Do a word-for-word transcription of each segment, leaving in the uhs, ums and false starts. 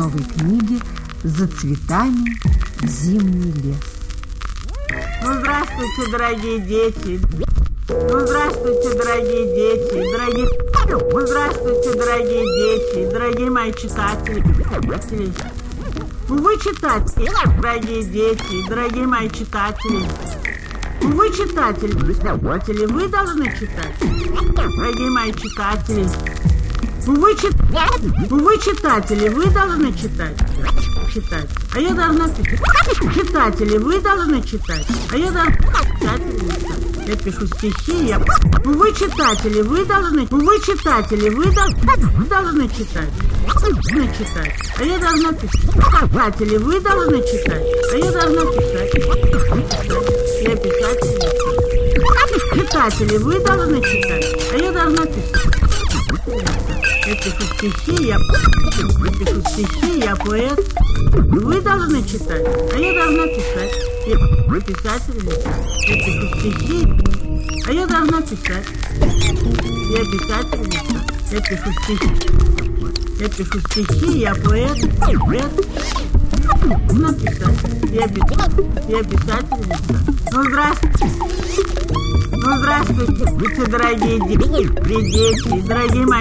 новой книги «За цветами в зимний лес». Ну, здравствуйте, дорогие дети. Ну, здравствуйте, дорогие дети, дорогие... Ну, здравствуйте, дорогие дети, дорогие мои читатели. Вы читатели, дорогие дети, дорогие мои читатели. Вы читатели, читатели, вы должны читать, дорогие мои читатели. Вы, чит... вы читатели, вы должны читать. Читать. А я должна писать. Читатели, вы должны читать. А я должна писать. Я пишу стихи, я... Вы читатели, вы должны... Вы читатели, вы должны, должны читать. Должны читать. А я должна писать. Читатели, вы должны читать. А я должна писать. Я писательница. Читатели, вы должны читать. А я должна писать. Я пишу стихи, я... Я пишу стихи, я поэт. Вы должны читать, а я должна писать. Я писательница. Я пишу стихи, а я должна писать. Я писательница. Я пишу стихи. Я пишу стихи, я поэт. Поэт. Написать. Я, я писательница. Ну, здравствуйте. Ну, здравствуйте, дорогие дети, дорогие мои.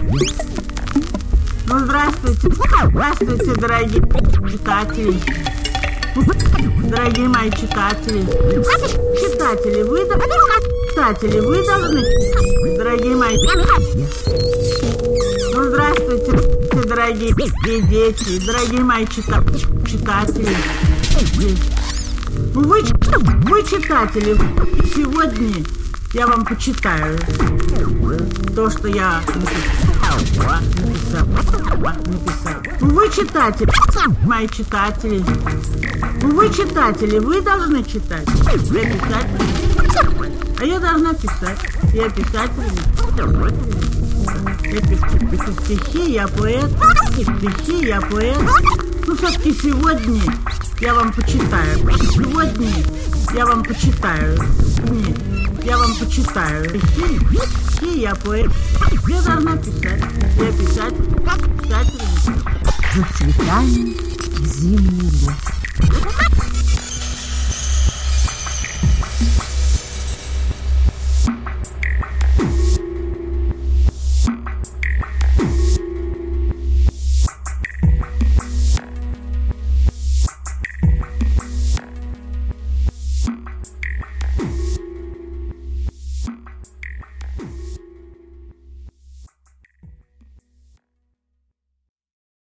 Ну, здравствуйте, здравствуйте, дорогие читатели, дорогие мои читатели. Читатели, вы, читатели, вы должны, дорогие мои. Ну, здравствуйте, дорогие дети, дорогие мои читатели. Вы, вы читатели, сегодня я вам почитаю то, что я написал. написал. Вы читатели, мои читатели. Вы читатели, вы должны читать. Я писатель. А я должна писать. Я писательница. Я пишу, пишу стихи, я поэт. Стихи, я поэт. Ну, все-таки сегодня я вам почитаю. Сегодня я вам почитаю. Нет, я вам почитаю. Стихи, стихи, я поэт. Я должна писать. Я писать. Писательница. За цветами в зимний лес.